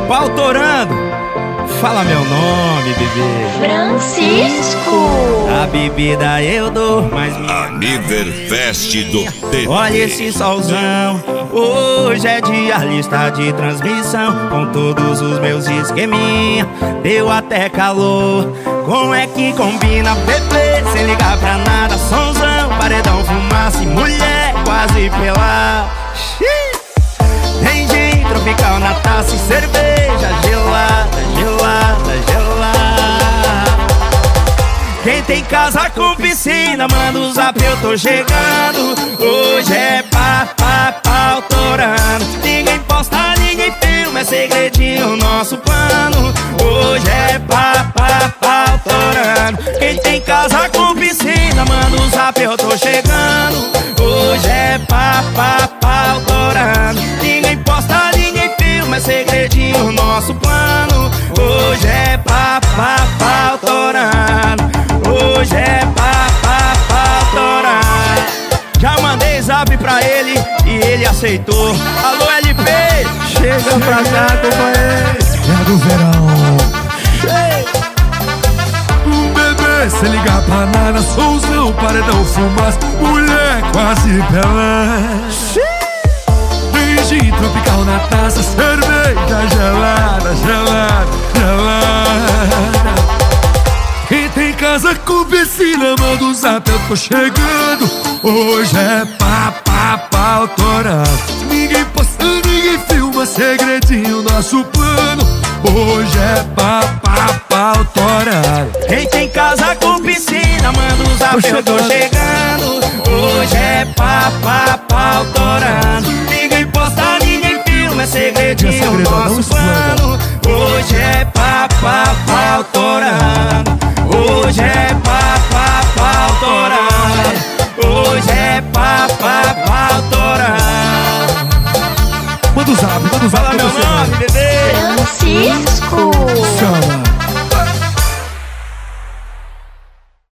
Pau torando. Fala meu nome, bebê. Francisco. A bebida eu dou, mas minha Aniverfest do TT. olha esse solzão. Hoje é dia, lista de transmissão, com todos os meus esqueminha. Deu até calor. Como é que combina, bebê? Sem ligar pra nada, sonzão, paredão, fumaça e mulher quase pelada. Tem gin tropical na taça e cerveja gelada, gelada, gelada. Quem tem casa com piscina, manda o zap, eu tô chegando. Hoje é pau torando. Ninguém posta, ninguém filma, é segredinho nosso plano. Hoje é pau torando. Quem tem casa com piscina, manda o zap, eu tô chegando. Hoje é pau torando. Ninguém posta, ninguém filma, é segredinho nosso plano. Hoje é pau torando. Hoje é pau torando. Já mandei zap pra ele e ele aceitou. Alô LP, chega pra cá, companheiro. É do verão. Bebê, se ligar pra nada, solzão, paredão, fumaça, mulher quase pelada. Tem gin tropical na taça, cerveja gelada, gelada, gelada. Quem tem casa com piscina, manda o zap, eu tô chegando. Hoje é pau torando. Ninguém posta, ninguém filma, segredinho nosso plano. Hoje é pau torando. Quem tem casa com piscina, manda o zap, eu tô chegando. Hoje é pau torando. Ninguém posta, ninguém filma, é segredinho nosso plano. Hoje é pau torando. Hoje é pau torando. Hoje é pau torando. Manda o zap, Fala meu nome, bebê. Francisco. chama.